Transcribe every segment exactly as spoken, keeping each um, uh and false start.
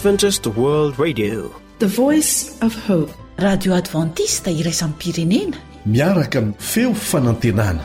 Adventist World Radio, the voice of hope. Radio Adventista iraisam pirenena miaraka amin'ny feo fanantenana.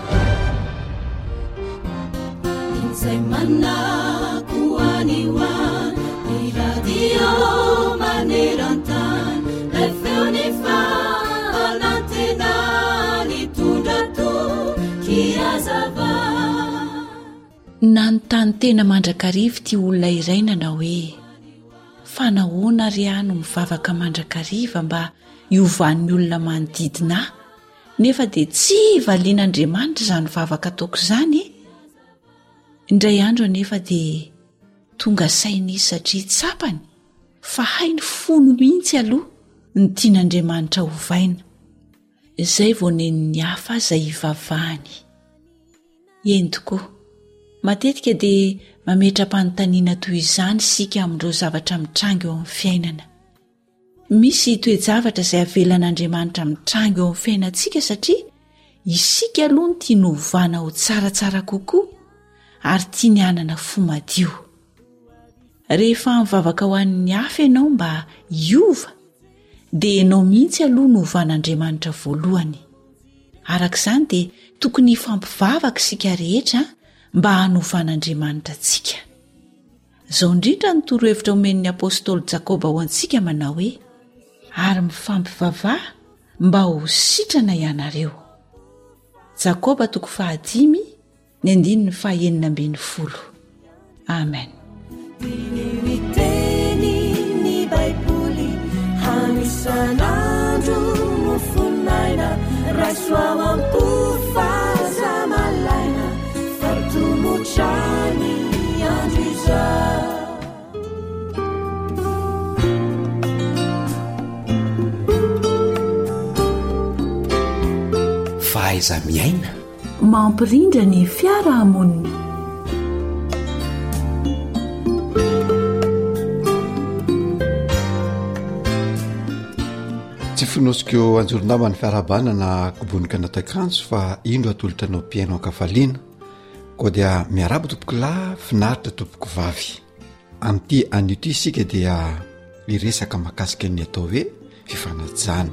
nanontany tena mandrakarivo ty olona iray nanao hoe fa nahoana ry aho no mivavaka mandrakariva mba iovan'ny olona manodidina ahy nefa dia tsy valian'Andriamanitra izany vavaka ataoko izany. Indray andro anefa dia tonga sainy izy satria tsapany fa hainy fony mihitsy aloha ny tian'Andriamanitra hovaina. Izay vao nen'ny hafa izay hivavahany. Eny tokoa, matetika dia mametra-panontaniana toy izany isika amin'ireo zavatra mitrango eo amin'ny fiainana. Misy toe-javatra izay avelan'Andriamanitra mitrango eo amin'ny fiainantsika satria isika aloha ny tia novana ho tsaratsara kokoa ary tia ny hanana fo madio. Rehefa mivavaka ho an'ny hafa ianao mba hiova dia ianao mihitsy aloha novan'Andriamanitra voalohany. Arak'izany dia tokony hifampivavaka isika rehetra mba hanovan'Andriamanitra antsika. Izao indrindra ny torohevitra omen'ny apôstôly Jakoba ho antsika manao hoe ary mifampivavaha mba ho sitrana ianareo. Jakoba toko fahadimy ny andiny ny fahaenina ambin'ny folo. Amen. Miteny Baiboly hanisan'andro mofonaina raisoa mampofazamalaina fatomotrany andro izao. Fahaiza miaina mampirindra ny fiarahamonina. Tsy finosika eo anjoron-damba ny fiarahabanana kobonika natakanjo fa indro atolotra anao mpiainao ankafaliana koa dia miarabo tompoko lahy finaritra tompoko vavy. Amin'ity an'ity isika dia iresaka mahakasika ny atao hoe fifanajana.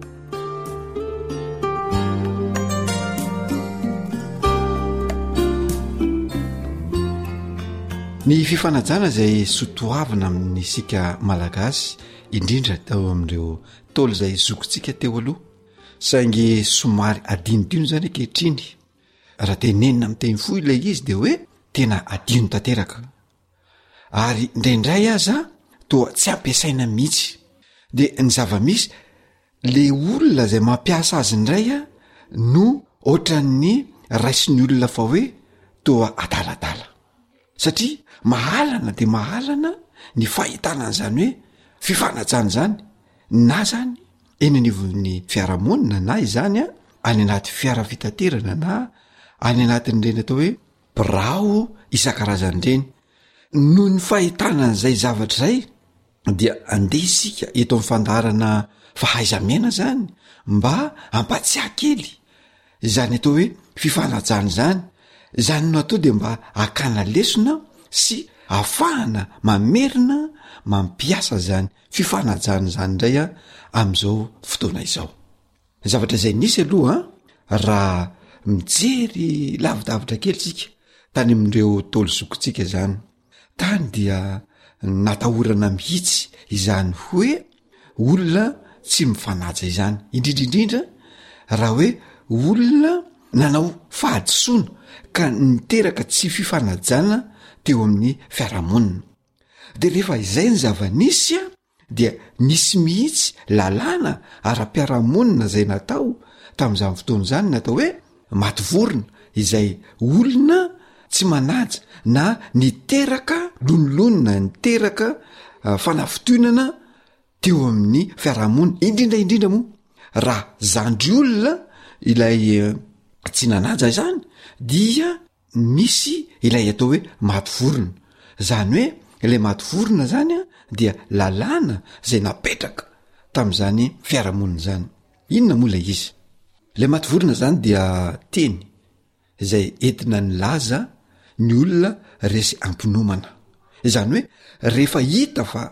Ny fifanajana izay sotoavina amin'ny sika malagasy indrindra tao amin'ireo tolo izay zokontsika teo aloha saingy somary adinodino zany ankehitriny. Raha tenenina amin'ny teny fo ilay izy dia hoe tena adino tanteraka ary indraindray aza toa tsy ampiasaina mihitsy. Dia ny zava-misy le olona izay mampiasa azy indray a no ohatran'ny raisin'ny olona fa hoe toa adaladala satria mahalana dia mahalana ny fahitana an'izany hoe fifanajana zany na zany eny anivon'ny fiarahamonina na izany a any anaty fiara fitaterana na any anatin'ireny atao hoe birao isan-karazany ireny. Noho ny fahitana an'izay zavatra izay dia andeha isika eto amin'ny fandaharana fahaiza-miaina zany mba ampatsiahy kely izany atao hoe fifanajana zany. Izany no atao dia mba hakana lesona sy ahafahana mamerina mampiasa zany fifanajana zany indray a amin'izao fotoana izao. Zavatra izay nisy aloha raha mijery lavidavitra kely sika tany amin'ireo tolo zokontsika zany tany dia natahorana mihitsy izany hoe olona tsy mifanaja izany indrindraindrindra raha hoe olona nanao fahadisoana ka niteraka tsy fifanajana teo amin'ny fiarahamonina. Dia rehefa izay ny zava-nisy a dia nisy mihitsy lalàna ara-piarahamonina izay natao tamin'izany fotoana izany natao hoe mativorona izay olona tsy manaja na niteraka lonolonona niteraka uh, fanafitoinana teo amin'ny fiarahamonina indrindraindrindra moa raha zandry olona ilay uh, tsy nanaja izany dia misy ilay atao hoe mativorona. Zany hoe ilay mativorona zany a dia lalàna izay napetraka tamin'izany fiarahamonina zany. Inona moa ilay izy? Ilay mativorona zany dia teny izay entina ny laza ny olona resy ampinomana. Izany hoe rehefa hita fa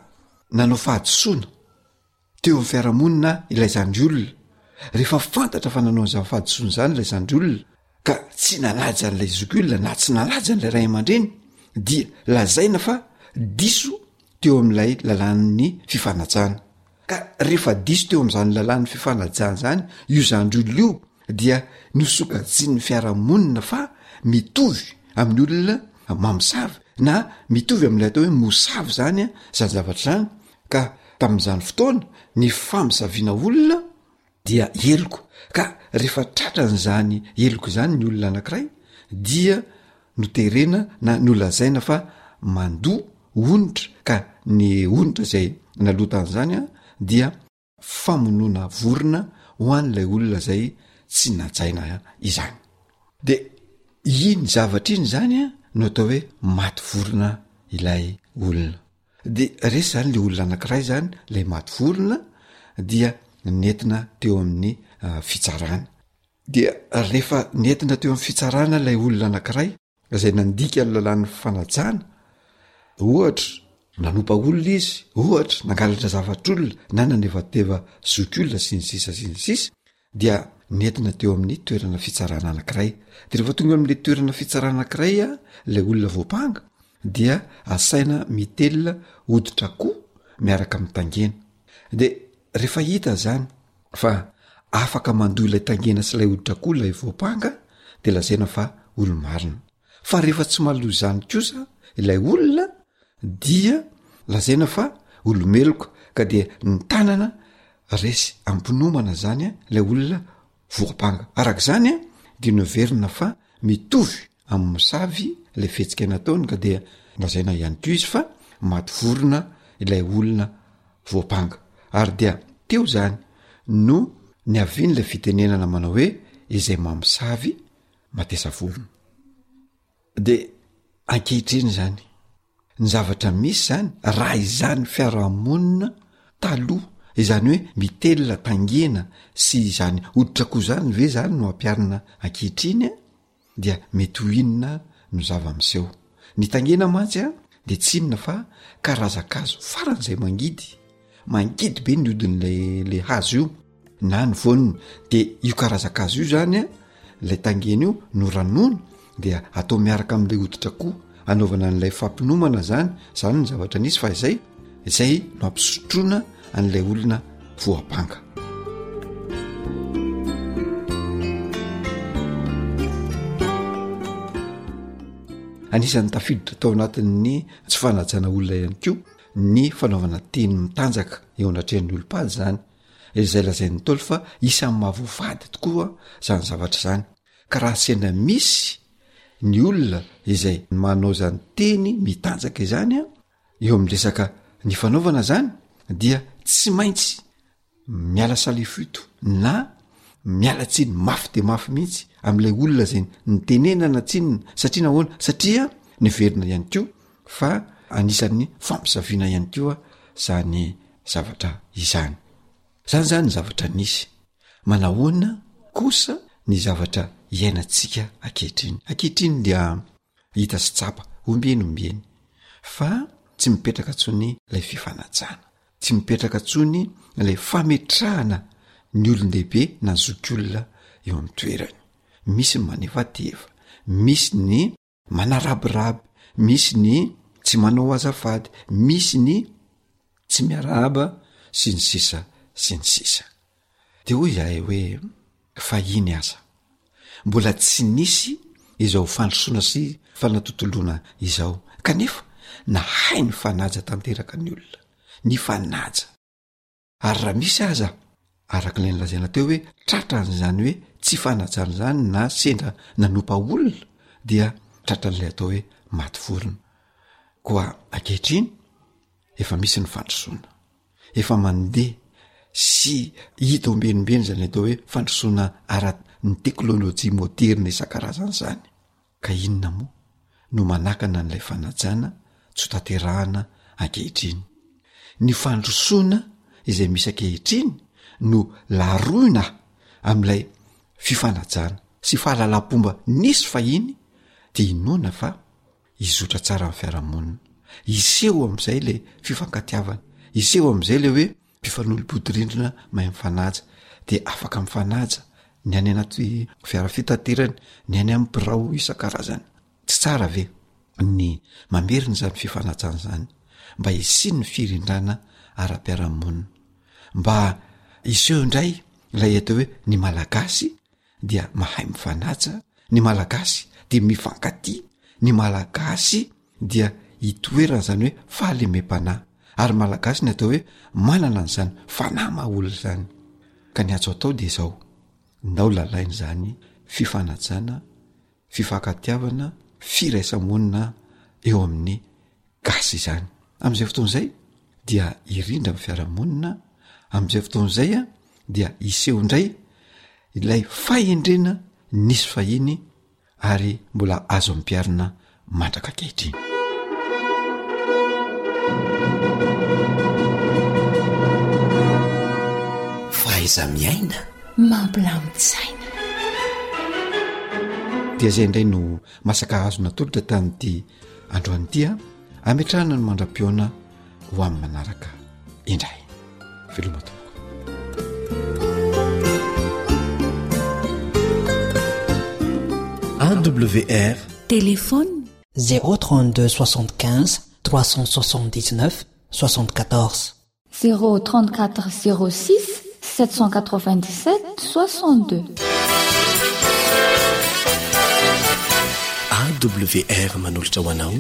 nanao fahadisoana teo amin'ny fiarahamonina ilay zandriolona rehefa fantatra fa nanao an'izany fahadisoana zany ilay zandriolona ka tsy nalaja n'ilay zokiolona na tsy nalaja n'ilay ray aman-dreny dia lazaina fa diso teo amin'ilay lalàn'ny fifanajana ka rehefa diso teo amin'izany lalàn'ny fifanajana zany io zandriolona io dia nosokajin'ny fiarahamonina fa mitovy amin'ny olona mamosavy na mitovy amin'ilay atao hoe mosavy zany a zany zavatra zany ka tamin'izany fotoana ny famisaviana olona dia eloko ka rehefa tratran'izany eloko zany ny olona anankiray dia noterena na nolazaina fa mandoa onitra ka ny onitra zay nalotan'izany a dia famonoana vorona ho an'ilay olona zay tsy najaina izany de iny zavatra iny zany a no atao hoe maty vorona ilay olona de resy zany le olona anankiray zany lay maty vorona dia nentina teo amin'ny uh, fitsarana dia rehefa nentina teo amin'ny fitsarana lay olona anankiray zay nandika ny lalàn'ny fanajana ohatra nanompa olona izy ohatra nangalatra zavatr'olona na nanevateva zokiolona sy ny sisa sy ny sisa dia nentina teo amin'ny toerana fitsarana anankiray de rehefa tonga amin'le toerana fitsarana anankiray a lay olona voapanga dia asaina mitelona hoditra koa miaraka mitangena de rehefa hita zany fa afaka mandoa ilay tangena sy lay hoditra koa lay voapanga de lazaina fa olo-marina fa rehefa tsy maloa zany kosa ilay olona dia lazaina fa olomeloko ka dia ny tanana resy ampinomana zany a lay olona voapanga arak'izany a dia noverina fa mitovy amin'ny mosavy lay fihetsika nataony ka dia lazaina ihany ko izy fa maty vorona ilay olona voapanga ary dia teo zany no ny aviany lay fitenenana manao hoe izay mamosavy matesa vorona de ankehitriny zany ny zavatra misy zany raha izany fiarahamonina taloha izany hoe mitelona tangena sy izany hoditra koa zany ve zany no ampiarina ankehitriny a dia mety ho inona no zava-miseho ny tangena mantsy a de tsy inona fa karazakazo faran'izay mangidy mangidy be ny odin'lay le hazo io na ny voniny de io karazakazo io zany a lay tangena io no ranona dia atao miaraka amin'ilay hoditra koa anaovana n'ilay fampinomana zany zany ny zavatra nisy fa izay izay no ampisotroana an'ilay olona voapanga anisan'ny tafiditra tao anatin'ny tsy fanajana olona ihany koa ny fanaovana teny mitanjaka eo anatrehan'ny olom-pady zany izay lazain'ny tolo fa isan'ny mahavoafady tokoa zany zavatra zany ka raha sena misy ny olona izay manao zany teny mitanjaka izany a eo am'resaka ny fanaovana zany dia tsy maintsy miala salifito na miala tsiny mafy de mafy mihitsy am'ilay olona zay nytenenana tsinina satria nahoana satria nyverina ihany koa fa anisan'ny fampisaviana ihany koa zany zavatra izany zany zany zavatra nisy manahoana kosa ny zavatra iainantsika ankehitriny ankehitriny dia hita sy tsapa ombeny ombeny fa tsy mipetraka tsony lay fifanajana tsy mipetraka tsony lay fametrahana ny olon-dehibe na zokiolona eo amin'ny toerany misy ny manevateva misy ny manarabiraby misy ny tsy manao azafady misy ny tsy miarahaba sy ny sisa sy ny sisa de hoy izahay hoe fa iny aza mbola tsy nisy izao fandrosoana sy fanatotoloana izao kanefa na hay ny fanaja tanteraka ny olona ny fanaja ary raha misy aza araka ilay nylazaina teo hoe tratran'izany hoe tsy fanajana zany na sendra nanompa olona dia tratran'ilay atao hoe maty vorona koa ankehitriny efa misy ny fandrosoana efa mandeha sy hita ombenombeny zany atao hoe fandrosoana ara- ny teknôlôjia moderna isan-karazany zany ka inona moa no manakana n'ilay fanajana tsy ho tanterahana ankehitriny ny fandrosoana izay misy ankehitriny no laroina amin'ilay fifanajana sy fahalalam-pomba nisy fahiny de inona fa izotra tsara amin'ny fiarahamonina iseho amin'izay le fifankatiavana iseho am'izay le hoe mpifanolo-bodirindrina mahay mifanaja de afaka mifanaja ny any anaty fiara fitaterany ny any amin'ny birao isan-karazany tsy tsara ve ny mameriny zany fifanajana zany mba isiny ny firindrana ara-piaramonina mba iseho indray ilay atao hoe ny malagasy dia mahay mifanaja ny malagasy dia mifankatia ny malagasy dia hitoerana zany hoe fahalemem-panahy ary malagasy ny atao hoe manana n'izany fanahy mahaolo zany ka ny atso atao dia izao ndao lalainy zany fifanajana fifankatiavana firaisamonina eo amin'ny gasy izany amin'izay fotoan'izay dia irindra amin'ny fiaramonina amin'izay fotoan'izay a dia iseho indray ilay fahendrena nisy fahiny ary mbola azo ampiarina mandraka kehitriny faiza miaina mampilamitsaina dia zay indray no masaka azona tolotra tanyity androany tia ametrahana no mandra-pioana ho amin'ny manaraka indray veloma tompoko A W R Téléphone zéro trente-deux soixante-quinze trois cent soixante-dix-neuf soixante-quatorze zéro trente-quatre zéro six sept cent quatre-vingt-dix-sept soixante-deux. A W R manolotra ho anao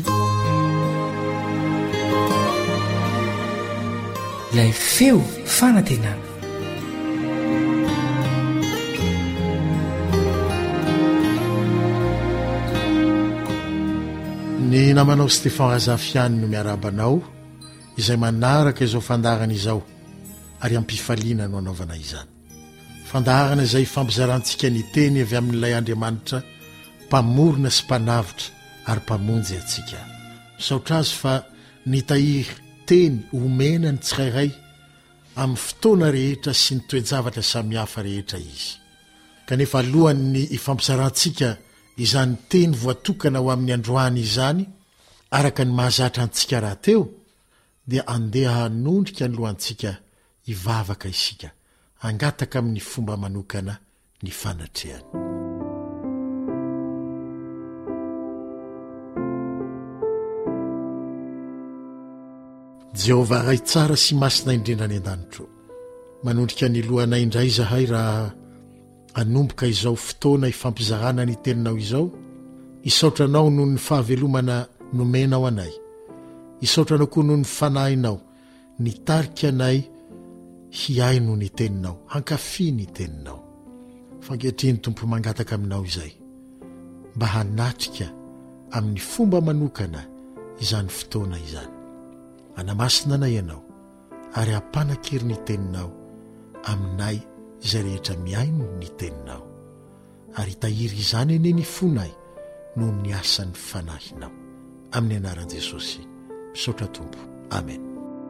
ilay feo fanantenana. ny namanao Stéphane Razafiany no miarabanao izay manaraka izao fandarana izao ary ampifaliana no anaovana izany fandarana izay fampizarantsika ny teny avy amin'ilay Andriamanitra mpamorona sy mpanavitra ary mpamonjy atsika misaotra azy fa nitahiry teny omena ny tsirairay amin'ny fotoana rehetra sy ny toe-javatra samihafa rehetra izy kanefa alohan'ny ifampizarantsika izany teny voatokana ho amin'ny androany izany araka ny mahazatra antsika raha teo dia andeha hanondrika ny lohantsika hivavaka isika angataka amin'ny fomba manokana ny fanatrehany. Jehovah ray tsara sy masina indrindra ny an-danitro manondrika ny lohanay indray zahay raha anomboka izao fotoana ifampizarana ny teninao izao isaotranao noho ny fahavelomana nomenao anay isaotranao koa noho ny fanahinao nitarika anay hiay noho ny teninao hankafy ny teninao fankehitriny tompo mangataka aminao izay mba hanatrika amin'ny fomba manokana izany fotoana izany anamasina anay ianao ary hampanakiry ny teninao aminay izay rehetra miaino ny teninao ary tahiry izany eny ny fonay noho ny asan'ny fanahinao amin'ny anaran'i Jesosy misaotra tompo amen.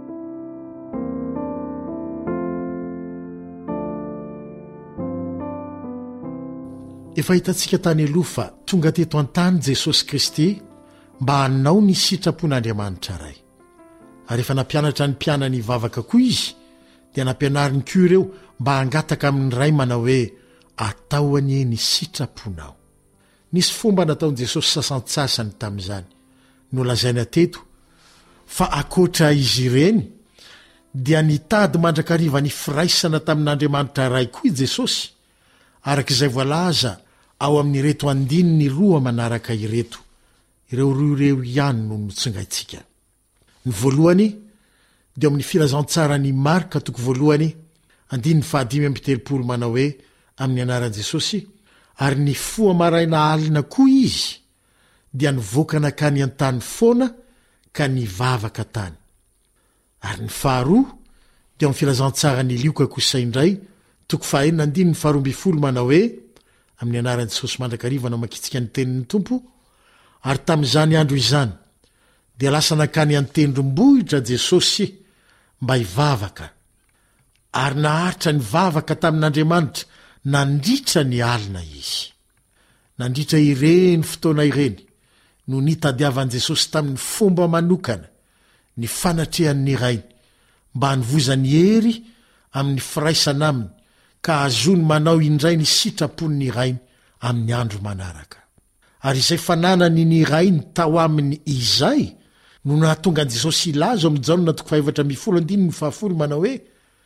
Efa hitantsika tany aloha fa tonga teto an-tany Jesosy Kristy mba hanao ny sitrapon'Andriamanitra ray ary efa nampianatra ny mpianany vavaka koa izy dia nampianariny koa ireo mba hangataka amin'ny ray manao hoe atao any ny sitraponao. Nisy fomba nataon'i Jesosy sasantsasany tamin'izany no lazaina teto fa akoatra izy ireny dia nitady mandrakariva ny firaisana tamin'Andriamanitra ray koa i Jesosy arak'izay voalaza ao amin'ny reto andininy roa manaraka ireto ireo roa ireo ihany no notsingaitsika. Ny voalohany dia amin'ny filazantsara ny Marka toko voalohany andininy fahadimy amby telopolo manao hoe amin'ny anaran'i Jesosy ary ny foa maraina alina koa izy dia nivoaka nakany an-tany foana ka nivavaka tany. Ary ny faharoa dia amin'ny filazantsara ny Lioka kosa indray toko fahaenina andininy faharoa amby folo manao hoe amin'ny anaran'i Jesosy mandrakariva no makitsika ny tenin'ny tompo ary tamin'izany andro izany dia lasa nakany an-tendrombohitra Jesosy mba hivavaka ary naharitra ny vavaka tamin'Andriamanitra nandritra ny alina izy. Nandritra ireny fotoana ireny no nitadiavan'i Jesosy tamin'ny fomba manokana ny fanatrehan'ny rainy mba hanivozany hery amin'ny firaisana aminy ka azony manao indray ny sitrapony ny rainy amin'ny andro manaraka. Ary izay fananany ny rainy tao aminy izay no nahatonga an Jesosy ilazo amin'ny Jaona toko fahaefatra amby folo andiny ny fahafolo manao hoe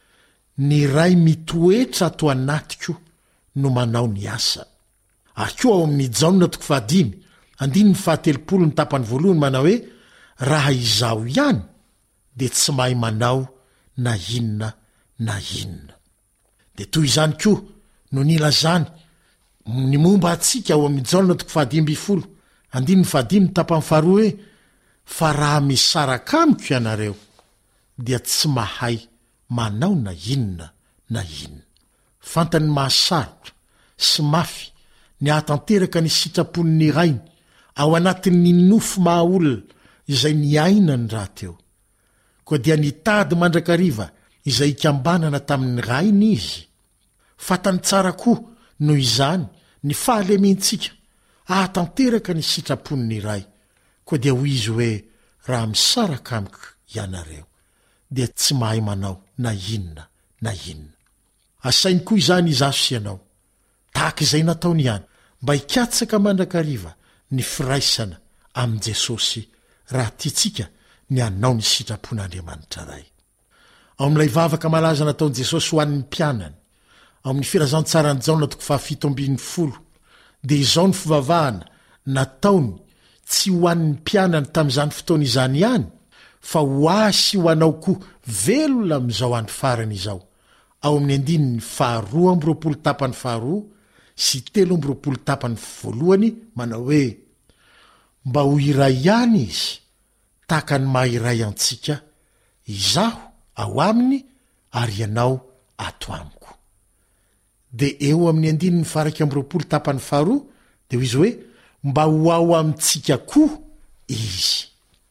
ny ray mitoetra ato anatiko no manao ny asa. Ary koa ao amin'ny Jaona toko fahadimy andiny ny fahatelopolo ny tapany voalohany manao hoe raha izao ihany de tsy mahay manao na inona na inona. De toy izany koa no nilazany ny momba atsika ao amin'ny Jaona toko fahadimy amby folo andiny ny fahadimy ny tapany faharoa hoe fa raha misaraka amiko ianareo dia tsy mahay manao na inona na inona. Fantany mahasarotra sy mafy ny ahatanteraka ny sitrapon'ny rainy ao anatin'ny nofo mahaolona izay niaina ny raha teo. Koa dia nitady mandrakariva izay ikambanana tamin'ny rainy izy. Fatany tsara koa noho izany ny fahalementsika ahatanteraka ny sitrapon'ny ray. Koa dia hoy izy hoe raha misaraka amiko ianareo dia tsy mahay manao na inona na inona. Asainy koa izany izaso sy ianao tahaka izay nataony ihany mba hikatsaka mandrakariva ny firaisana amin'i Jesosy raha tiatsika ny anao ny sitrapon'Andriamanitra ray. Ao amin'ilay vavaka malaza nataon'i Jesosy ho an'ny mpianany ao amin'ny firazantsarany Jaona toko fahafito ambin'ny folo dia izao ny fivavahana nataony tsy ho an'ny mpianany tamin'izany fotoana izany ihany fa ho asy ho anao koa velona amin'izao andro farany izao. Ao amin'ny andininy faharoa amby roapolo tapany faharoa sy telo amby roapolo tapany voalohany manao hoe mba ho iray ihany izy tahaka ny maha-iray antsika izaho ao aminy ary ianao ato amiko. De eo amin'ny andininy faraka amby roapolo tapany faharoa de ho izy hoe mba ho ao amintsika koa izy.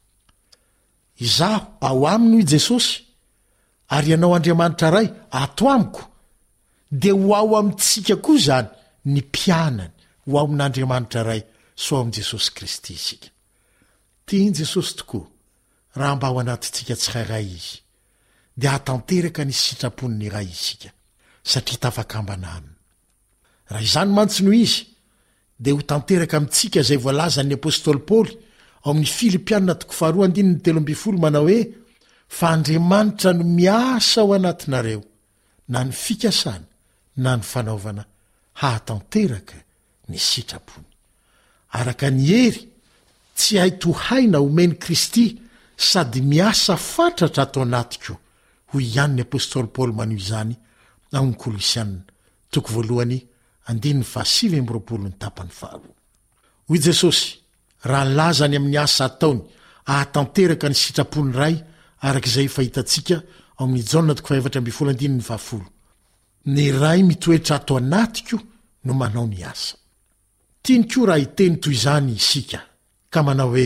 Izaho ao aminy hoy Jesosy ary ianao Andriamanitra ray ato amiko de ho ao amintsika koa zany ny mpianany ho ao amin'Andriamanitra ray so ao amin'i Jesosy Kristy isika. Tiany Jesosy tokoa raha mba ao anatintsika tsirairay izy dia hatanteraka ny sitrapon'ny ray isika satria tafakambana aminy. Raha izany mantsy no izy dia ho tanteraka amintsika izay voalazan'ny apôstôly Paoly ao amin'ny Filipianina toko faharoa andiny ny telo amby folo manao hoe fa Andriamanitra no miasa ao anatinareo na ny fikasana na ny fanaovana hahatanteraka ny sitrapony. Araka ny hery tsy hay tohaina omeny Kristy sady miasa fatratra ato anatiko hoy ihany ny apôstôly Paoly manao izany ao amin'ny Kolosianina toko voalohany andiny fahasivy amby roapolo ny tapany faharoa. Hoy Jesosy raha nilazany amin'ny asa ataony ahatanteraka ny sitrapony ray arak'izay fahitantsika ao amin'ny Jaona toko fahaefatra amby folo andiny ny fahafolo. Ny ray mitoetra ato anatiko no manao ny asa. Tiany koa raha hiteny toy izany isika ka manao hoe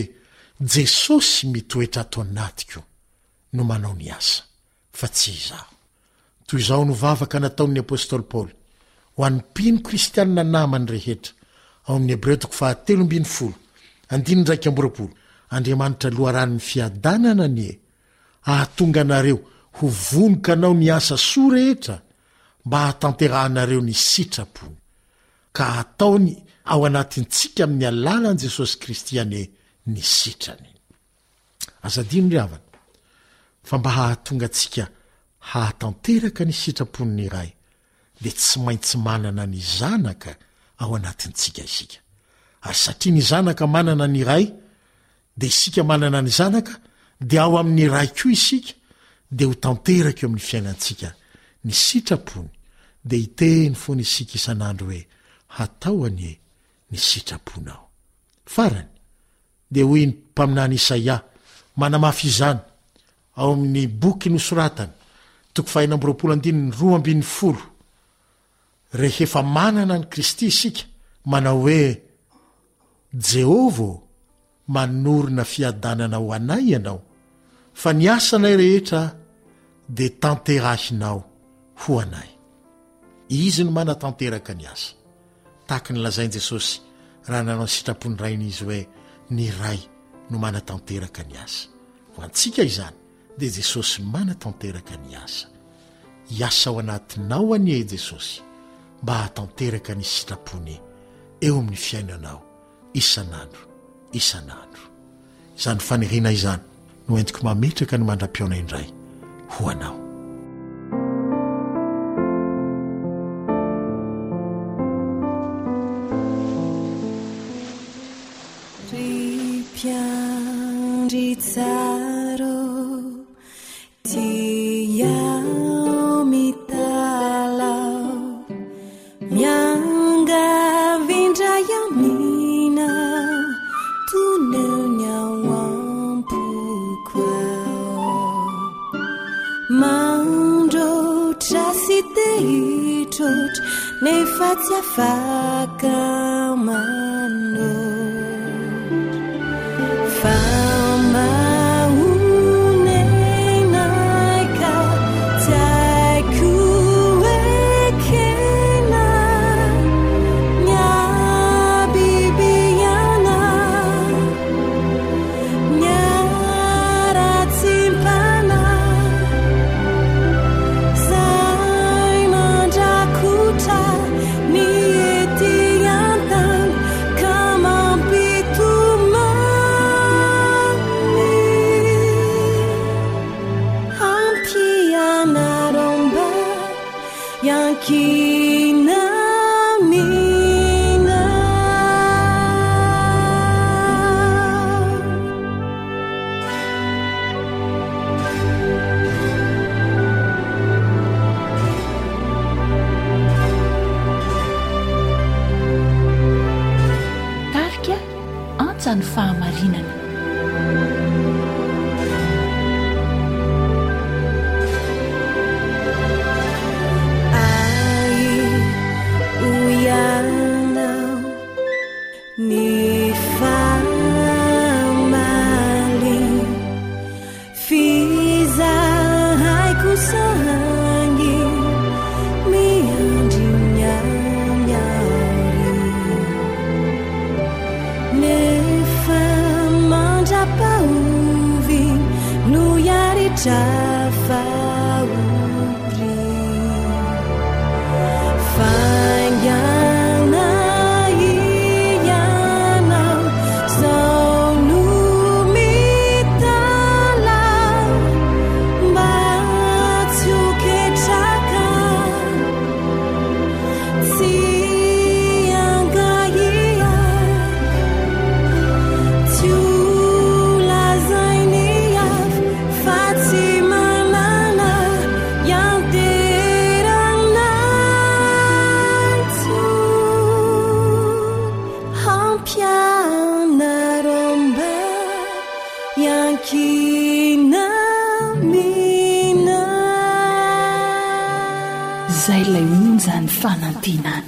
Jesosy mitoetra ato anatiko no manao ny asa fa tsy izaho. Toy izao no vavaka nataon'ny apôstôly Paoly ho an'ny mpino kristianina namany rehetra ao amin'ny Hebreo toko fahatelo ambin'ny folo andiny ndraiky amby roapolo. Andriamanitra loharan'ny fiadanana ny e ahatonga anareo ho vonoka anao ny asa soa rehetra mba hahatanterahanareo ny sitrapony ka ataony ao anatintsika amin'ny alalan'i Jesosy Kristy ane ny sitrany. Azadino ry havana fa mba hahatonga antsika hahatanteraka ny sitrapon'ny ray dia tsy maintsy manana ny zanaka ao anatintsika isika. Ary satria ny zanaka manana ny ray dia isika manana ny zanaka dia ao amin'ny ray koa isika dia ho tanteraka eo amin'ny fiainantsika ny sitrapony dia hiteny foana isika isan'andro hoe hatao anie ny sitraponao. Farany dia hoy ny mpaminany Isaia manamafy izany ao amin'ny boky nosoratany toko fahina amby roapolo andiny ny roa ambin'ny folo. Rehefa manana ny Kristy isika manao hoe Jehova manorina fiadanana ho anay ianao fa ny asanay rehetra dia tanterahinao ho anay. Izy no manatanteraka ny asa tahaka ny lazainy Jesosy raha nanao sitrapony rainy izy hoe ny ray no manatanteraka ny asa. Ho antsika izany dia jesosy manatanteraka ny asa hiasa ao anatinao any e jesosy mba hatanteraka ny sitrapony eo amin'ny fiainanao isan'andro isan'andro. izany faniriana izany no entiko mametraka ny mandra-piona indray ho anao. Ritsaro tiao mitalao mianga vindrayamina tunelnyawampukao mandro trasitehitrot nefatsiafakamanot ny fahamarinana. Ai uyanao ni famali fiza haiku sangi miandri nyanyari ne pauvi no yari tafauri fanyana iyana sonu mitala batsuke chaka sianga iya tu zay lay onjany fanantenana.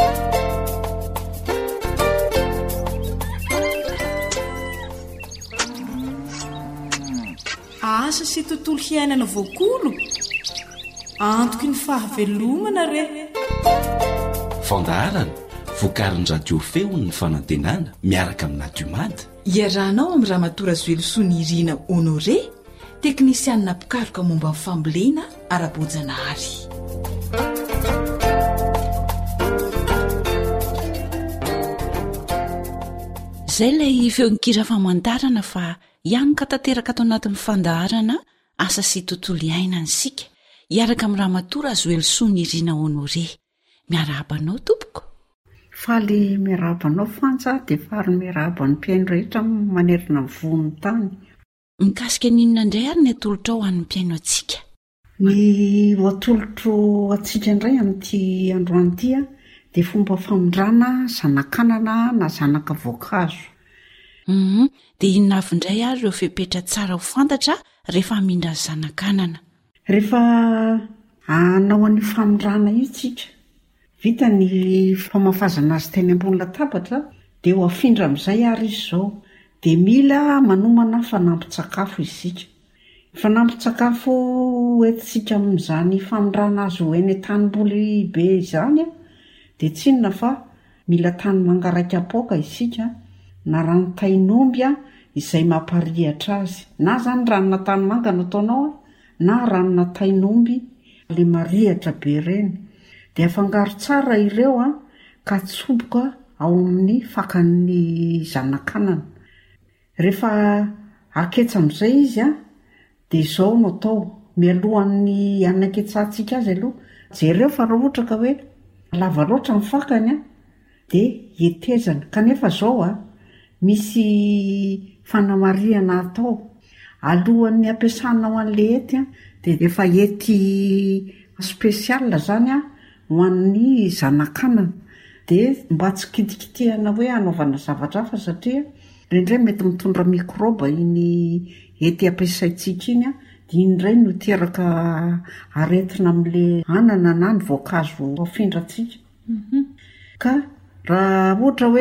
asa sy tontolo hiainana voakolo antoky ny fahavelomana re fandaharana voakarin'ny radio feony ny fanantenana miaraka amin'ny nadiomady iarahnao amin'ny ramatora zoelosoa ny irina honore teknisianina pikaroka momba ny fambolena ara-bojana hary. zay lay feonkira famantarana fa ianoka tanteraka ato anatin'ny fandaharana asa sy tontolo iaina ny sika iaraka amin'ny ramatora zoelosoa ny irina honore miarabanao tompoko faly miarabanao fanja dia fary miaraban'ny mpiaino rehetra manerina ny von'ny tany mikasika ninona indray ary ny atolotra ao an'ny mpiaino atsika ny atolotro atsika indray amin'ity androantia dia fomba famondrana zanakanana na zanaka voankazo. Mhm, dia inona avy indray ary ireo fepetra tsara ho fantatra rehefa hamindra ny zanakanana? Rehefa anao an'ny famondrana io tsika, vita ny famafazana azy teny ambony latabatra, dia ho afindra amin'izay ary izy izao, dia mila manomana fanampin-tsakafo isika. Fanampin-tsakafo entintsika amin'izany famondrana azy ho eny tanimboly be izany dia tsinona fa mila tany mangaraika apoka isika na rano tainomby izay mamparihatra azy na zany ranona tanymanga no ataonao a na ranona tainomby le marihatra be reny dia afangaro tsara ireo a ka tsoboka ao amin'ny fakan'ny zanakanana rehefa aketsa amin'izay izy a dia izao no atao mialohan'ny anaketsantsika azy aloha jereo fa raha ohatra ka hoe lava loatra ny fakany a dia etezana kanefa zao a misy fanamariana atao alohan'ny ampiasana ao an'le ety a dia efa ety spesiala zany a ho an'ny zanakanana dia mba tsy kitikitihana hoe anaovana zavatra hafa satria indray mety mitondra mikroba iny ety ampiasaintsika iny a dia indray no teraka aretina amin'le anana na ny voankazo afindrantsika ka raha ohatra hoe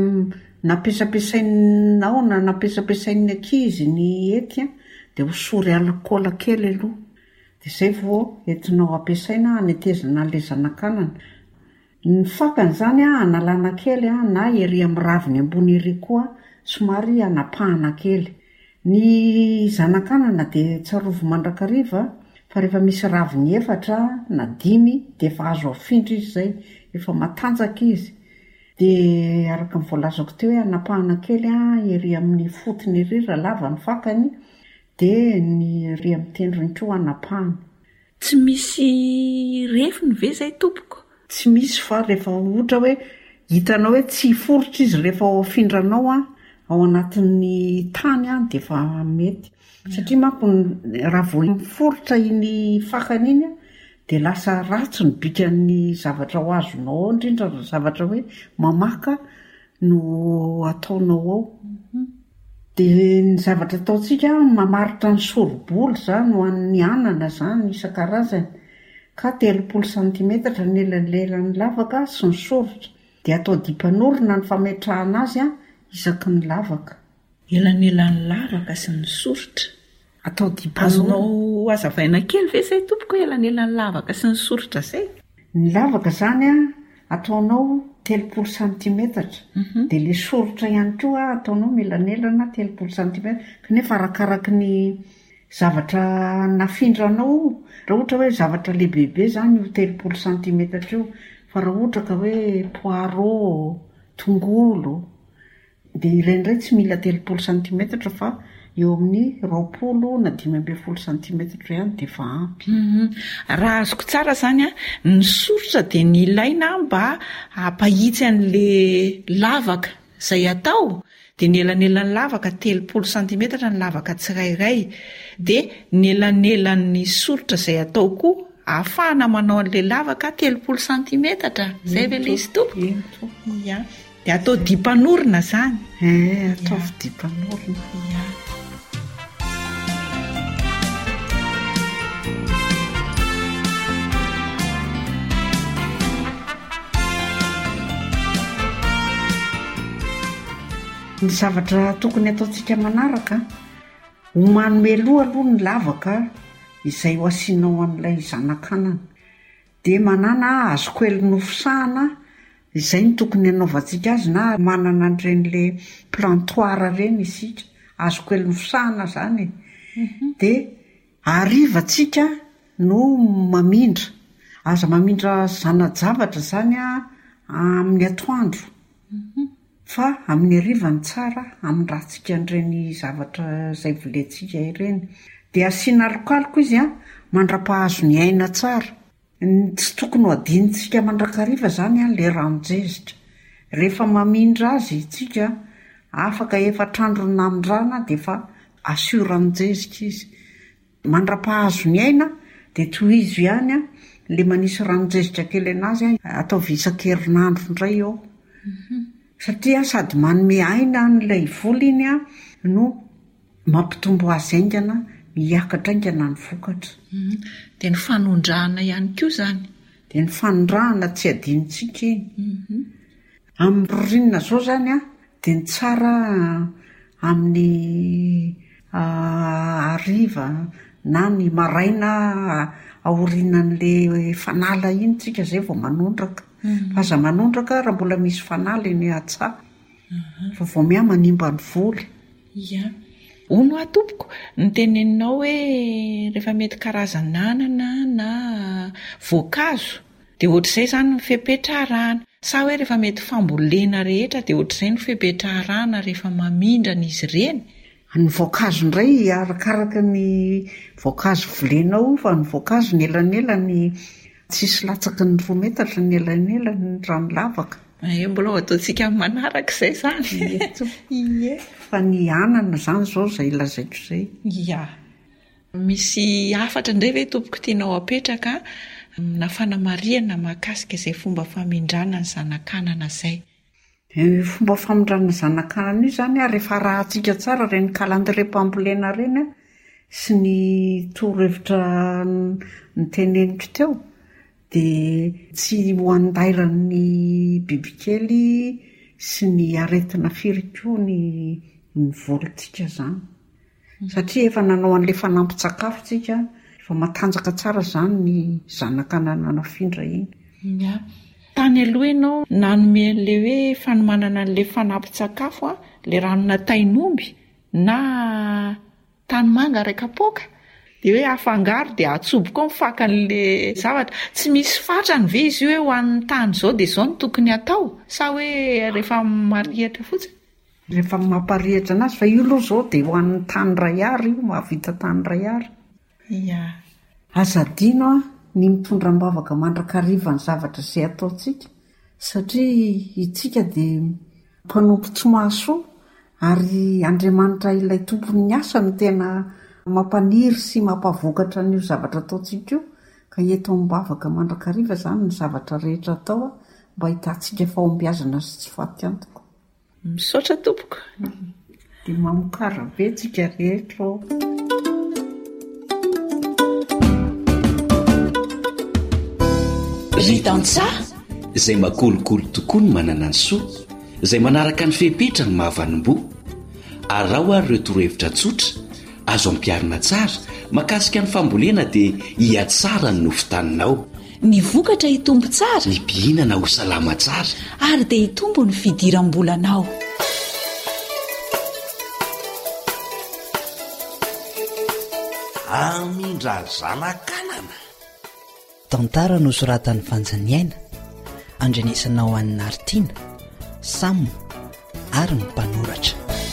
nampiasampiasainao na nampiasampiasain'ny ankizy ny ety a dia hosory alakôla kely aloha dia izay vao entinao ampiasaina anetezana an'ilay zanakanana ny fakany zany a analana kely a na ery amin'ny raviny ambony ery koa somary anapahana kely ny zanakanana dia tsarovo mandrakariva fa rehefa misy raviny efatra na dimy dia efa azo afindra izy zay efa matanjaka izy dia araka ny voalazako teo hoe anapahana kely a ery amin'ny fotony ery raha lava ny fakany dia ny ery amin'ny tendrony koa anapahana tsy misy refiny ve zay tompoko tsy misy fa rehefa ohatra hoe hitanao hoe tsy forotra izy rehefa ao afindranao a ao anatin'ny tany a dia efa mety satria manko raha vao forotra iny fakany iny a dia lasa ratsy ny bikan'ny zavatra ho azonao ao indrindra zavatra hoe mamaka no ataonao ao dia ny zavatra ataontsika mamaritra ny soroboly zany ho an'ny anana zany isan-karazany ka telopolo santimetatra ny elan'lelan'ny lavaka sy ny sorotra dia atao dipanorina ny fametrahana azy a isaky ny lavaka elanelan'ny lavaka sy ny sorotra atao dipanorina azonao azavaina kely ve zay tompoko elanelan'ny lavaka sy ny sorotra zay ny lavaka zany a ataonao telopolo santimetatra dia le sorotra ihany koa ataonao melanelana telopolo santimetatra kanefa arakaraky ny zavatra nafindranao raha ohatra hoe zavatra lehibebe zany io telopolo santimetatra io fa raha ohatra ka hoe poireau tongolo dia ilaindray tsy mila telopolo santimetatra fa eo amin'ny roapolo na dimy ambin'ny folo santimetatra ihany dia efa ampy raha azoko tsara zany a ny sorotra dia ny ilaina mba hampahitsy an'le lavaka izay atao dia ny elanelan'ny lavaka telopolo santimetatra ny lavaka tsirairay dia ny elanelan'ny sorotra izay atao koa ahafahana manao an'le lavaka telopolo santimetatra zay ve le izy tompo ia dia atao dipanorina zany e ataovy dipanorina ia ny zavatra tokony ataontsika manaraka ho manomeloha aloha ny lavaka izay ho asianao an'ilay zanakanana dia manana azoko ely nofisahana izay ny tokony anaovantsika azy na manana an'iren'le plantoir reny isika azoko ely nofisahana zany dia arivatsika no mamindra aza mamindra zanajavatra zany a amin'ny atoandro fa amin'ny arivany tsara amin'ny rahantsika n'ireny zavatra izay volentsika ireny dia asiana alokaloka izy a mandra-pahazo ny aina tsara tsy tokony ho adinitsika mandrakariva zany a le ranonjezitra rehefa mamindra azy itsika afaka efatrandro namindrana dia efa asio ranonjezika izy mandra-pahazo ny aina dia toy izy ihany a le manisy ranonjezitra kely anazy a atao visan-kerinandro indray eo satria sady manome aina n'ilay vola iny a no mampitombo azy aingana miakatra aingana ny vokatra dia ny fanondrahana ihany koa zany dia ny fanondrahana tsy adinitsika iny amin'ny rorinina zao zany a dia ny tsara amin'ny ariva na ny maraina aorinan'le fanala iny tsika zay vao manondraka fa aza manondraka raha mbola misy fanala eny atsaha fa vao mia manimba ny voly ia o no atompoko ny teneninao hoe rehefa mety karazan'anana na voankazo dia ohatr'izay izany ny fipetrarana sa hoe rehefa mety fambolena rehetra dia ohatr'izay ny fipetrarana rehefa mamindrana izy ireny. Ny voankazo indray arakaraka ny voankazo volenao fa ny voankazo ny elanelany tsisy latsaky ny roa metatra ny elanelany ny rano lavaka. E mbola ataontsika manaraka izay izany. Ie fa ny anana izany izao izay lazaiko izay. Ia misy afatra indray ve tompoko tianao apetraka na fanamariana mahakasika izay fomba famindrana ny zanakanana izay. Fomba famindrana zanakanana io izany a rehefa rahantsika tsara reny calendrier-pambolena reny a sy ny torohevitra ny teneniko teo dia tsy ho andairan'ny bibikely sy ny aretina firy koa ny ny volontsika izany satria efa nanao an'ilay fanampin-tsakafo tsika efa matanjaka tsara izany ny zanakanana nafindra iny. Ia tany aloha ianao nanome an'ilay hoe fanomanana an'ilay fanampin-tsakafo a ilay ranona tainomby na tanimanga raika poka dia hoe afangaro dia atsoboka ao mifaka an'ilay zavatra tsy misy fatrany ve izy io hoe ho an'ny tany izao dia izao no tokony atao sa hoe rehefa marihatra fotsiny. Rehefa mamparihatra anazy fa io aloha izao dia ho an'ny tany ray ary io mahavita tany ray ary. Ia azadino a ny mitondra mbavaka mandrakariva ny zavatra izay ataontsika satria itsika dia mpanompo tsy mahasoa ary Andriamanitra ilay tompony ny asa no tena mampaniry sy mampavokatra n'io zavatra ataontsika io ka eto mbavaka mandrakariva izany ny zavatra rehetra atao a mba hitantsika fahombiazana sy tsy fahatyantoka. Misaotra tompoko. Dia mamokara be tsika rehetra ao. Ry tantsaha izay makolokolo tokoa ny manana ny soa izay manaraka ny fepetra ny mahavanim-boa ary raha ho ary ireo torohevitra tsotra azo ampiarina tsara makasika ny fambolena dia hiatsara ny nofotaninao. Ny vokatra hitombo tsara, ny mpihinana ho salama tsara ary dia hitombo ny fidiram-bolanao. Amindra zanakanana. Tantara nosoratan'ny Vanjaniaina, andrenesanao an'ny Artina, Sam ary ny mpanoratra.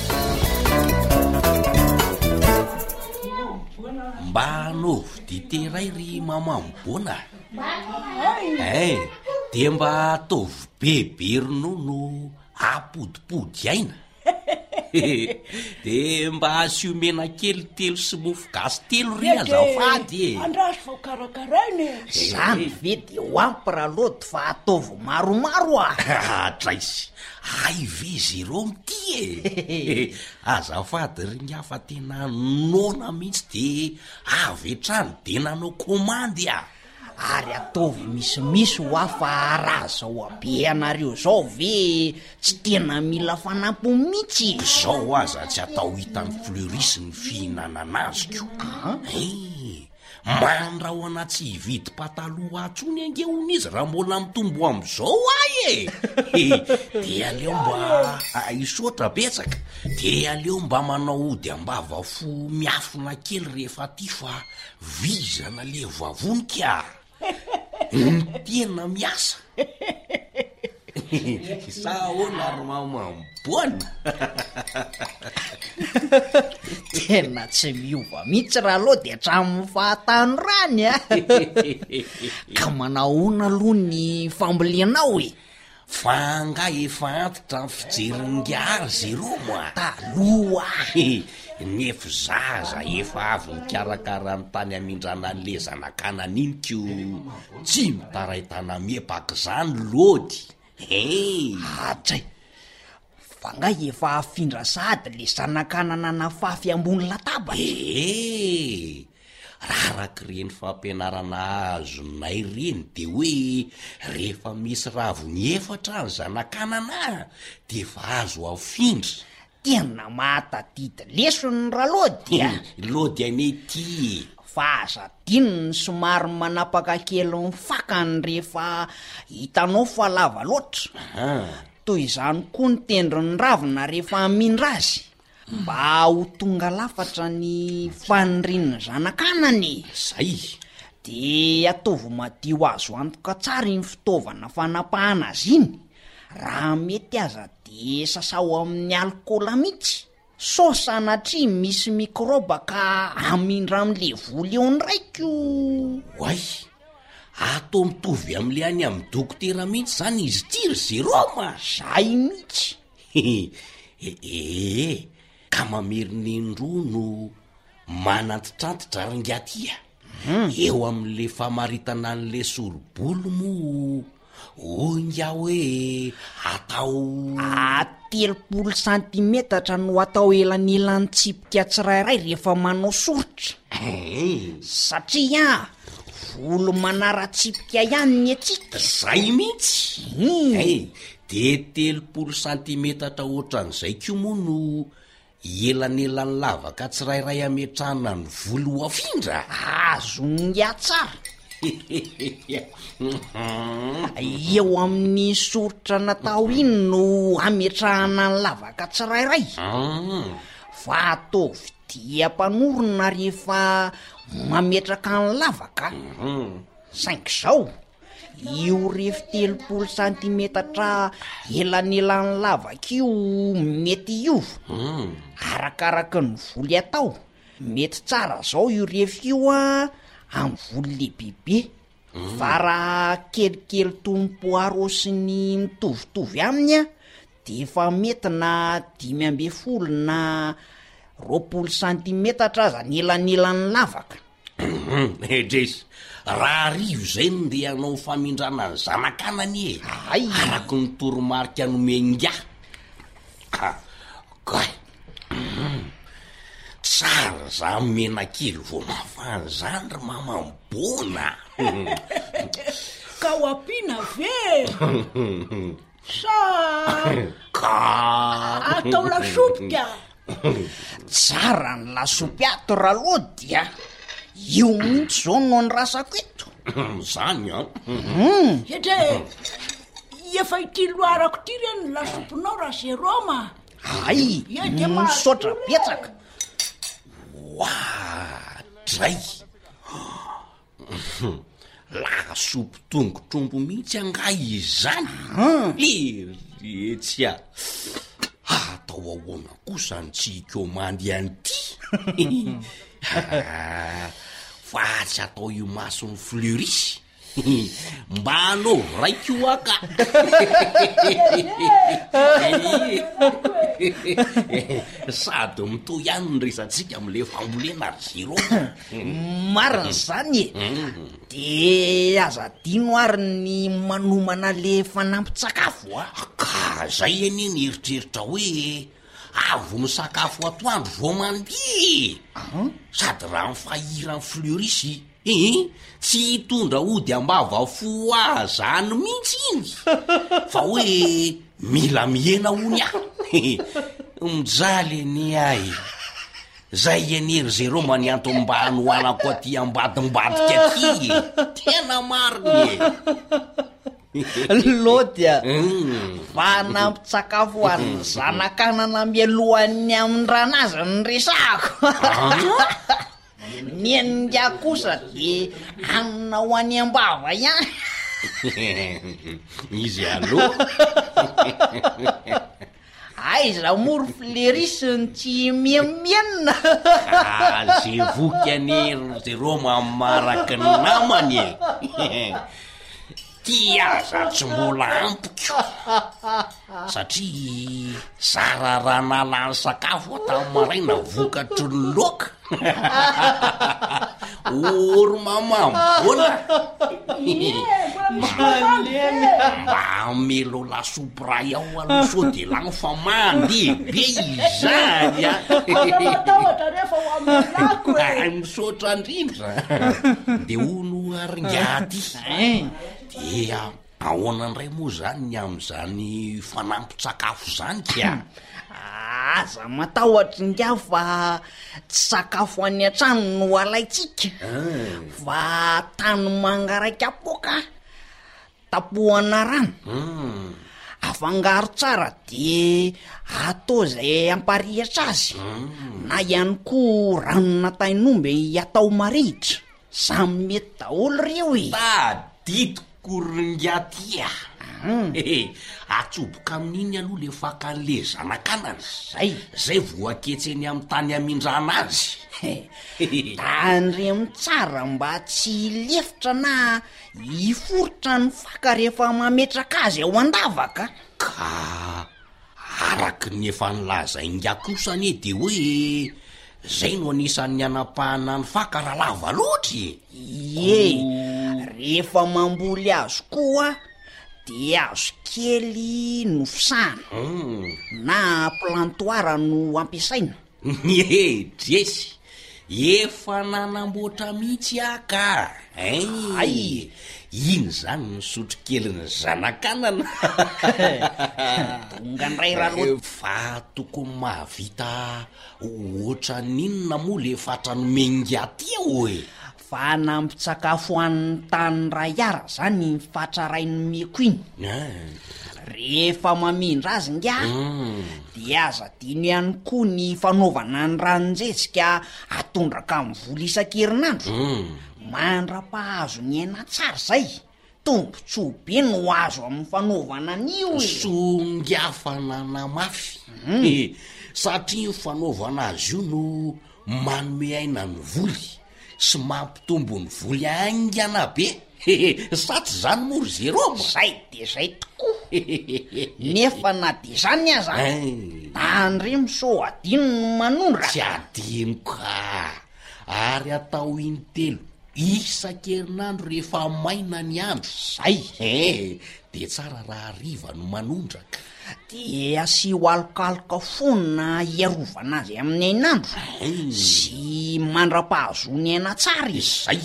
Mba novy dite ray ry mamamboana. Eh, dia mba ataovy bebe ronono apodipody aina. Dia mba asiomena kely telo sy mofo gasy telo ry azafady. Andraso vao karakarainy. Zany ve dia ho ampiraloto fa ataovy maromaro a. Atraisy, ay ve izy ireo mity e. Azafady ry ny hafa tena nona mihitsy dia avy hatrany dia nanao komandy a. Ary ataovy misimisy ho afa araza ho abe anareo zao ve tsy tena mila fanampo mihitsy. Zao aza tsy atao hitan'ny fleuris ny fihinanana azy ko. Eh, mandrahona tsy hividy pataloha atsony angeon'izy raha mbola mitombo am'izao ay e. Dia aleo mba isotra betsaka dia aleo mba manao ody ambava fo miafina kely rehefa ty fa vizana le vavonika ny tena miasa. Sa hoana ry mamamboana. Tena tsy miova mihitsy raha aloha dia hatramin'ny fahatany rany a. Ka manahoana aloha ny fambolenao e. Fa nga efa antitra ny fijerin'ngazy ireo moa taloha. Nefa zaza efa avy nikarakara ny tany amindrana an'le zanakanana iny ko tsy mitaraitana mepaka izany lody. Hey, atray fa nga efa afindra sady le zanakanana nafafy ambony lataba. Eh, raraky reny fampianarana azonay reny dia hoe rehefa misy ravony efatra ny zanakanana dia efa azo afindra. Tena mahatadidy lesony raha lody a. Lody ane ty fa azadinony somary manapaka kely ny fakany rehefa hitanao fa lava loatra. Toy izany koa ny tendron'ny ravina rehefa amindra azy mba ho tonga lafatra ny faniriana zanakanany zay de ataovy madio azo antoka tsara iny fitaovana fanapahana azy iny raha mety aza de sasao amin'ny alkôla mihitsy so sanatria misy mikroba ka amindra am'le voly eo ndraiko oay atao mitovy am'le any amin'ny dokotera mihitsy zany izy tiry zeroma zay mihitsy ee ka mamerinendroa no manantitrantitra ringatya eo amin'le famaritana an'le sorobolo mo onga hoe atao atelopolo santimetatra no atao elanelany tsipika tsirairay rehefa manao soritra satria volo manara-tsipika ihany ny atsika zay mihitsy e de telopolo santimetatra ohatran'izay ko moa no elanelan'ny lavaka tsirairay ametrahana ny volo afindra azonga tsara eo amin'ny soritra natao iny no ametrahana ny lavaka tsirairay fa ataovy dia mpanorona rehefa mametraka ny lavaka saingy zao io refy telopolo santimetatra elanelan'ny lavaka io mety io arakaraka ny voly atao mety tsara zao io refy io a amin'ny voly lehibehibe fa raha kelikely tompoaro sy ny mitovitovy aminy a de efa mety na dimy ambe folo na roapolo santimetatra aza ny elanelan'ny lavaka edresy raha rivo zay no nde anao famindrana ny zanakanany e ay araky ny toromarika anomenga kay tsara za menakely vo mafany zany ry mamambona ka ho ampiana ve sa ka atao lasopy ka tsara ny lasopy ato raha loha dia io mihitsy zao no ny rasako eto zany a satria efa itiloarako ty reny lasopinao raha zeroma ay misotra betsaka wa dray lasopy tongotrombo mihitsy anga izany iretsy a atao ahoana kosa ny tsikomandy an'ity fa tsy atao io masony fleuris mba anao raiky io aka sady mito ihany ny resantsika am'le fambolena ry zero marina zany e de aza dino ary ny manomana le fanampy-tsakafo a ka zay aniny eritreritra hoe avo misakafo atoandro vo mandy sady raha mifahirany fleurisy e tsy hitondra ody ambava fo azany mihitsy iny fa hoe mila mihena ony ah mijaly ny ay zay enery zero many anto mba noanako aty ambadimbadika aty tena mariny lodya fanampy-tsakafo any zanakanana mialohan'ny amindranazy ny resako nienga kosa de anina ho any ambava ihany izy aloha aiza mory flerisiny tsy miamienina ze voky anery zero mamaraky ny namany e ty aza tsy mbola ampiko satria sara raha nalany sakafo tamin'ny maraina vokatry ny loka ory mamambona mba melo lasopy raha ao aloha so de lagny fa mandy be izany a misotra andrindra de ono aringaty dia ahoana ndray moa zany ny am'izany fanampy-tsakafo zany kya aza matahotra nga fa tsy sakafo any an-trano no alaitsika fa tany mangaraika apoka tapohana rano afangaro tsara de atao zay amparihatra azy na ihany koa ranona tainomby atao marihitra samy mety daholo reo e taditokoringatia atsoboka amin'iny aloha le fakan'le zanakanana zay zay voaketseny amin'ny tany amindrana azy tandremo tsara mba tsy lefitra na iforotra ny faka rehefa mametraka azy ao andavaka ka araky ny efa nilazaingakosany e de hoe zay no anisan'ny anapahana ny faka raha lava loatry e rehefa mamboly azo koa de azo kely no fisahana mm. na plantoara no ampiasaina e dresy efa nanamboatra mihitsy aka ay iny zany nisotro kely ny zanakanana tonga ndray raha fa tokony mahavita oatra ninona moa le fatrano mengaty eo e fa nampitsakafo an'ny tany ray ara zany fatrarainy meko iny rehefa mamindra azy nga mm. de aza dino ihany koa ny fanaovana ny ranonjetsika atondraka amin'ny vola isan-kerinandro mm. mandra-pahazo ny aina tsara zay tombotsobe no azo amin'ny fanaovana an'io e songafanana mafy mm. e, satria fanaovana azy io no manome aina ny voly sy mampitombo ny voly aingana be saty zany mory zeroma zay de zay tokoa nefa na de zany aza tandremo so adino no manondra tsy adino ka ary atao intelo isan-kerinandro rehefa maina ny andro zay e de tsara raha riva no manondraka de asio alokaloka fona iarovana azy amin'ny ainandro sy mandra-pahazony aina tsara izay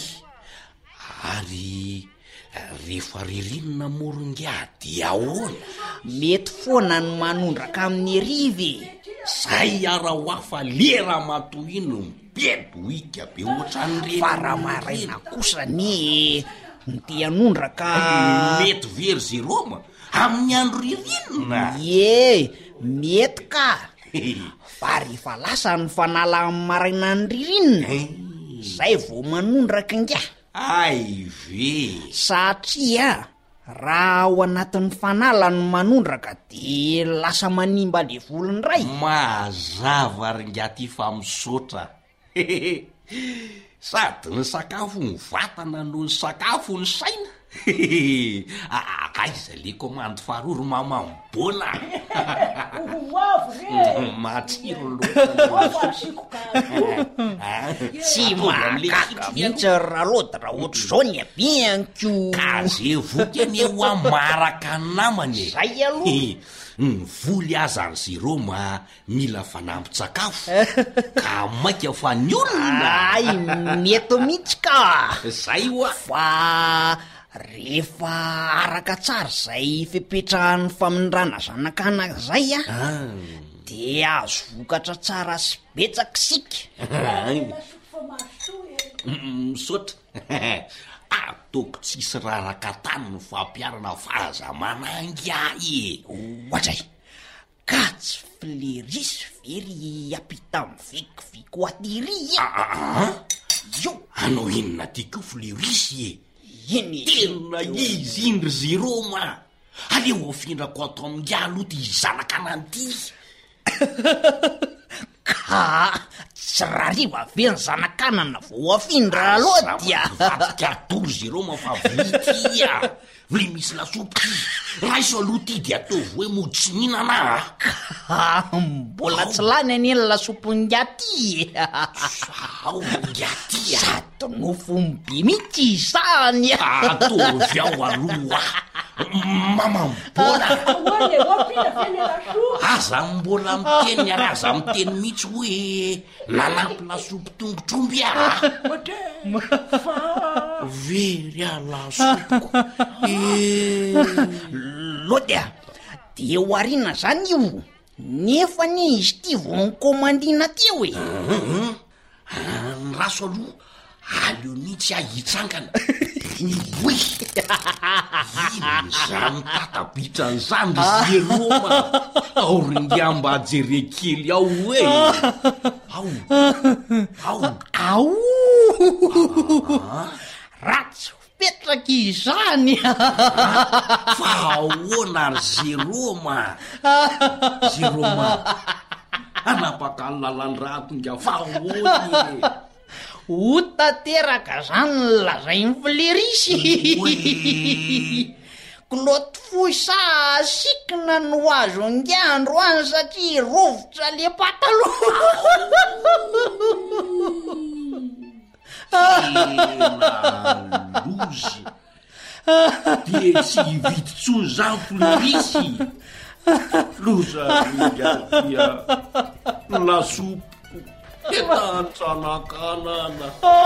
ary rehefa ririnina morongady ahoana mety foana ny manondraka amin'ny rivy zay ara ho afa lera matoino mibedoika be ohatran'ireny faramaraina kosa ny nte anondraka mety very zeroma amin'ny andro ririnina e mety ka fa rehefa lasa ny fanala amin'ny maraina ny ririnina zay vao manondraka nga ay ve satria raha ao anatin'ny fanala ny manondraka de lasa manimba le volony ray mazava ringaty fa misotra sady ny sakafo ny vatana no ny sakafo ny saina akaiza le komande faroro mamambona matsiro tsy mahagaga mihitsy raha loatra raha ohatry zao ny abianko ka ze voky any ho amaraka ny namany zay aloha ny voly aza ny zeroma mila fanampy-tsakafo ka maika fa ny olona ay mety mihitsy ka zay oa fa rehefa araka tsara zay fipetrahan'ny famindrana zanakana zay a de azo vokatra tsara sy betsaka sika misotra ataoko tsisy raraka tany ny fampiarana fahazamananga e ohatray ka tsy flerisy very apita mivikiviko atiry io anao inona tiako flerisy e iny tena izy indry zeroma aleo afindrako ato amin'ny aloha ty zanakananty ka tsy rariva ve ny zanakanana vao afindra aloha dia vatikatory zeroma fa vilitya vle misy lasopy raha iso aloha ty de atao hoe moditsinina ka mbola tsy lany any eny lasopingaty sao ngaty sady nofomby mihitsy izany atovy ao aloha mamambola aza mbola miteny ary aza miteny mihitsy hoe nanampy lasopy tongotromby a very a lasopiko lodya de ho arina zany io nefa ny izy ty vo ny komandina teo e ny raso aloha aleo mihitsy ahitsangana oy zany tatabitran' zany zeroma aoringiamba jere kely ao e ao ao ao ratsy petraky izany fa ahoana ry zeroma zeroma anapakany lalandratonga fa ahoany ho tateraka zany lazay ny filerisy kloty foy sa sikina no azo angiandro any satria rovotra le pataloha tena lozy de tsy vititsony zany filerisy loza igadia lasopy etantranakanana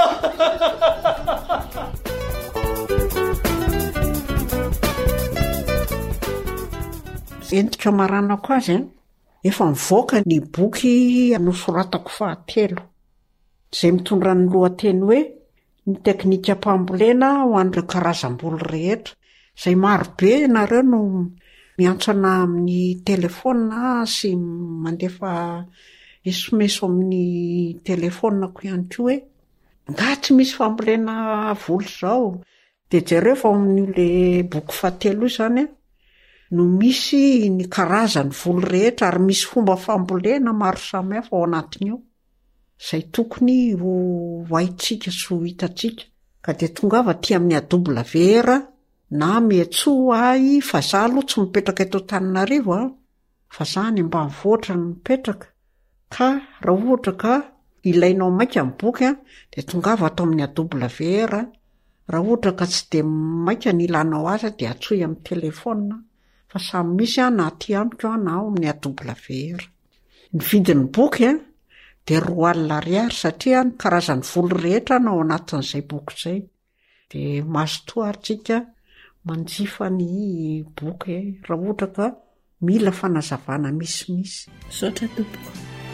entitra maranako azy a efa mivoaka ny boky nosoratako fahatelo izay mitondra ny lohateny hoe ny teknika mpambolena ho an'ireo karazam-bolo rehetra izay marobe nareo no miantsana amin'ny telefona sy mandefa esomeso amin'ny telefonako ihany koa hoe nga tsy misy fambolena volo zao de jereo fa amin'ile boky fahatelo io zany a no misy ny karazany volo rehetra ary misy fomba fambolena maro samihafa ao anatiny io zay tokony ho haitsika sy ho hitatsika ka de tongava ty amin'ny adobla vera na miatso ahy fa za aloha tsy mipetraka eto Tananarivo a fa zany ambanivohitra no mipetraka ka raha ohatra ka ilainao maika ny boky a de tongava ato amin'ny adobla vera raha ohatra ka tsy de maika ny ilanao azy de atsoy amin'ny telefona fa samy misy a na aty amiko a na ao amin'ny adobla vera ny vidin'ny boky a de roa alina ariary satria ny karazany volo rehetra na ao anatin'izay boky zay de mazotoa aritsika manjifa ny boky raha ohatra ka mila fanazavana misimisy saotra tompoko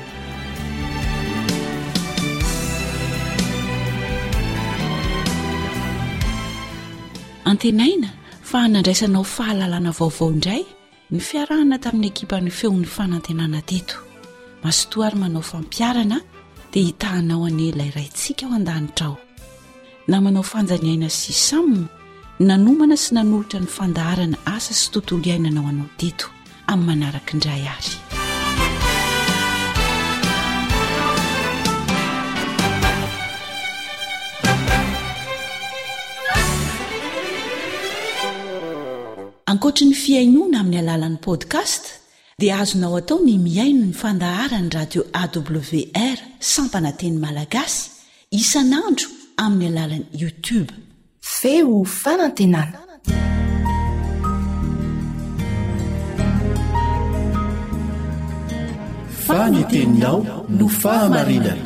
antenaina fa nandraisanao fahalalana vaovao indray ny fiarahana tamin'ny ekipa ny feon'ny fanantenana teto masotoa ary manao fampiarana dia hitahanao an'ilay raintsika ao an-danitra ao na manao fanjaniaina sy samina nanomana sy nanolotra ny fandaharana asa sy tontolo iainanao anao teto amin'ny manaraka indray ary ankoatra ny fiainoana amin'ny alalan'ny podcast dia azonao atao ny miaino ny fandaharany radio A W R sampananteny malagasy isanandro amin'ny alalan'ny YouTube feo fanantenana faniteninao no fahamarinana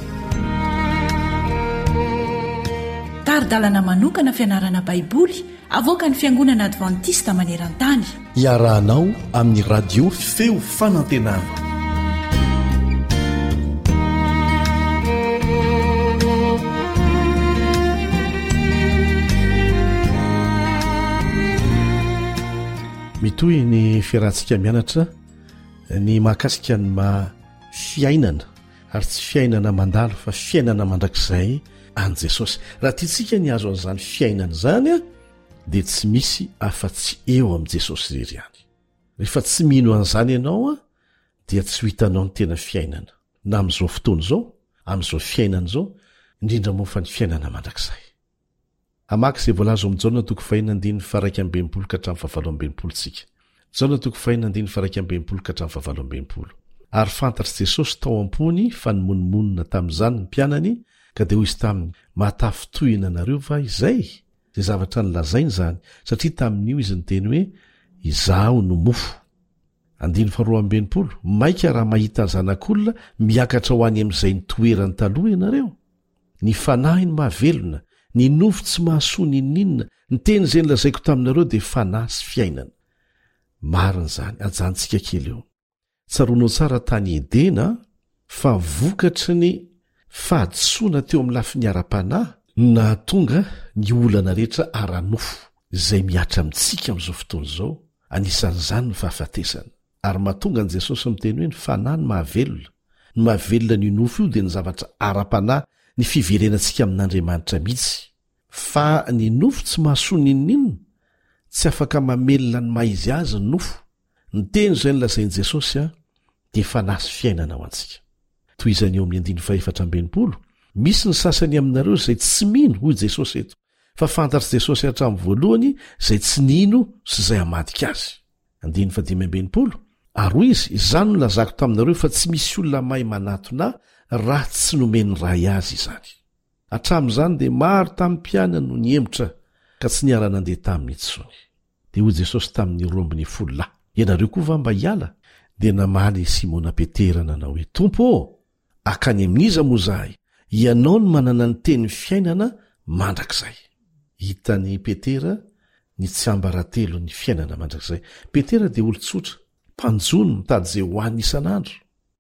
taridalana manokana fianarana baiboly avoaka ny fiangonana advantista maneran-tany iarahanao amin'ny radio feo fanantenana mitoy ny fiarahantsika mianatra ny mahakasika ny ma fiainana ary tsy fiainana mandalo fa fiainana mandrakizay an' Jesosy raha tiatsika ny azo an'izany fiainana zany a dia tsy misy afa-tsy eo amin'i Jesosy irery ihany rehefa tsy mino an'izany ianao a dia tsy ho hitanao ny tena fiainana na amin'izao fotoana izao amin'izao fiainana izao indrindra moa fa ny fiainana mandrakizay hamaky izay voalaza amin'ny jaona toko fahinana andiny faraika ambempolo ka hatramin'ny fahavalo ambempolo tsika jaona toko fahinana andiny faraika ambempolo ka hatramin'ny fahavalo ambempolo ary fantatry Jesosy tao am-pony fa nymonmonina tamin'izany ny mpianany ka dia hoy izy taminy matafitohina anareo va izay zay zavatra nylazainy zany satria tamin'io izy nyteny hoe izaho no mofo andiny faharoa ambenimpolo maika raha mahita zanak'olona miakatra ho any amin'izay nitoerany taloha ianareo ny fanahy ny mahavelona ny nofo tsy mahasoa nininina ny teny izay nylazaiko taminareo dia fanahy sy fiainana marina zany ajantsika kely eo tsaronao tsara tany edena fa vokatry ny fahadisoana teo amin'ny lafiny ara-panahy na tonga ny olana rehetra ara-nofo izay miatra amintsika amin'izao fotoana izao anisan'izany ny fahafatesana ary mahatonga an' jesosy miteny hoe ny fanahy ny mahavelona ny mahavelona ny nofo io dia ny zavatra ara-panahy ny fiverenantsika amin'andriamanitra mihitsy fa ny nofo tsy mahasoa ninninona tsy afaka mamelona ny maizy azy ny nofo ny teny izay nylazain'i jesosy a dia fanahy sy fiainana ho antsika toy izany eo amin'ny andiny faefatra ambenimpolo misy ny sasany aminareo izay tsy mino hoy jesosy eto fa fantatry jesosy hatramin'ny voalohany izay tsy nino sy izay hamadika azy andiny fadimy ambenimpolo ary hoy izy izany no lazako taminareo fa tsy misy olona mahay manatona raha tsy nomeny ray azy izany hatramin'izany dia maro tamin'ny mpiana no niemotra ka tsy niara nandeha taminy intsony dia hoy jesosy tamin'ny roambiny folo lahy ianareo koa va mba hiala dia namaly simona petera nanao hoe tompo ô akany amin'iza moa zahay ianao no manana ny teny fiainana mandrakizay hitany petera ny tsy ambaratelo ny fiainana mandrakizay petera dia olo-tsotra mpanjono mitady izay hoan'ny isan'andro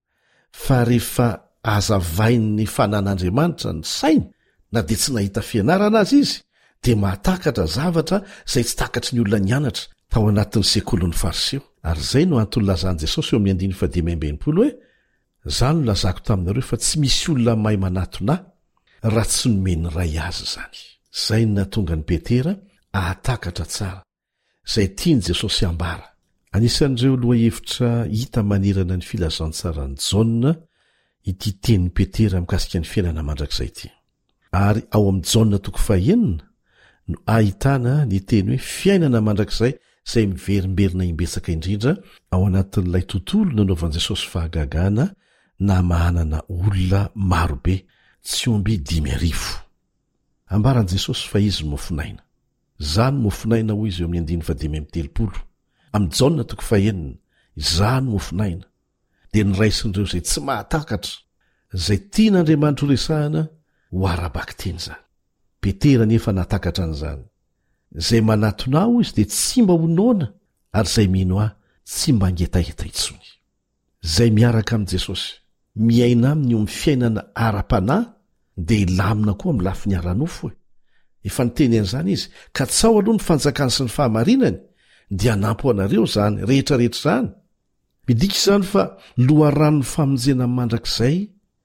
fa rehefa azavainy ny fanan'andriamanitra ny sainy na dia tsy nahita fianarana azy izy dia mahatakatra zavatra izay tsy takatry ny olona nianatra tao anatin'ny sekolin'ny fariseo ary izay no antony lazan'i jesosy eo amin'ny andiny fadimy ambenimpolo hoe izany no lazako taminareo fa tsy misy olona mahay manatonahy raha tsy nomeny ray azy izany izay no natonga ny petera ahatakatra tsara izay tiany jesosy ambara anisan'ireo loha hevitra hita manerana ny filazantsarany jaona ity tenin'ny petera mikasika ny fiainana mandrakizay ity ary ao amin'ny jaona toko fahenina no ahitana ny teny hoe fiainana mandrakizay izay miverimberina imbetsaka indrindra ao anatin'ilay tontolo nanaovan'i jesosy fahagagana na mahanana olona marobe tsy omby dimy arivo ambaran'i jesosy fa izy mofinaina izany mofinaina hoy izy eo amin'ny andiny fadimy amin'ny telopolo amin'ny jaona toko fahenina izany mofinaina dia nyraisin'ireo izay tsy mahatakatra izay tian'andriamanitra ho resahana ho arabaky teny izany petera nefa natakatra an'izany izay manatona aho izy dia tsy mba honoana ary izay mino aho tsy mba ngetaheta intsony izay miaraka amin'i jesosy miaina aminy io amin'ny fiainana ara-panahy dia ilamina koa amin'ny lafi ny ara-nofo e efa niteny an'izany izy ka tsao aloha ny fanjakany sy ny fahamarinany dia anampo anareo izany rehetrarehetra izany midika izany fa loharanony famonjena mandrakizay